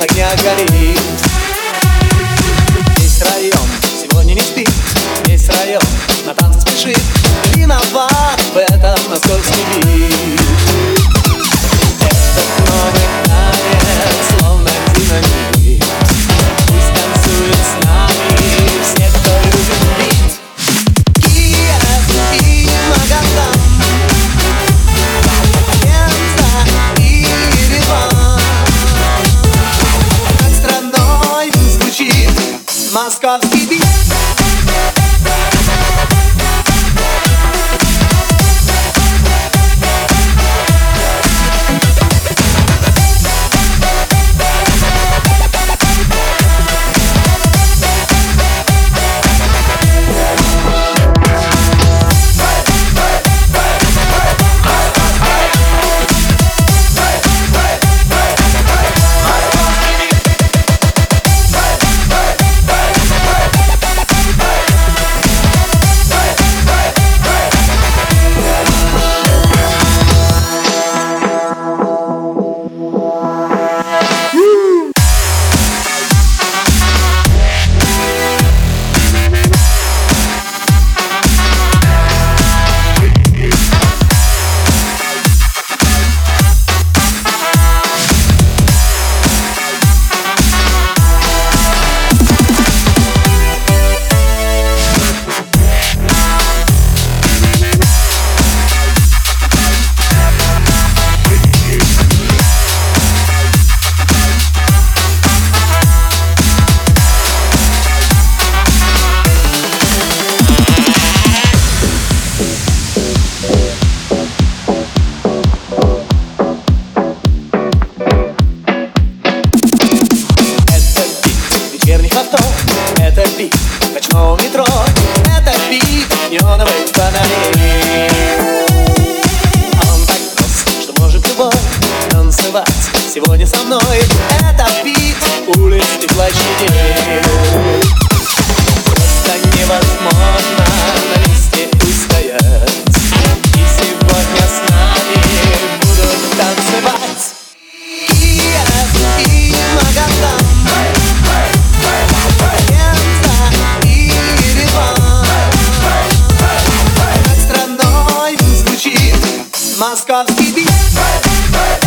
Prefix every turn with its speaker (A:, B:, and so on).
A: огня горит. Весь район сегодня не спит, весь район на танцы спешит. Виноват в этом московский бит. Этот новый танец словно динамит. Пусть танцует с нами все, кто любит бит. Киев и Магадан, Пенза и Ереван. Над страной звучит московский бит. Это бит ночного метро, это бит неоновых фонарей. Он так прост, что может любой танцевать сегодня со мной. Это бит улиц и площадей. Просто невозможно на месте устоять. И сегодня с нами будут танцевать Киев и Магадан, московский бит.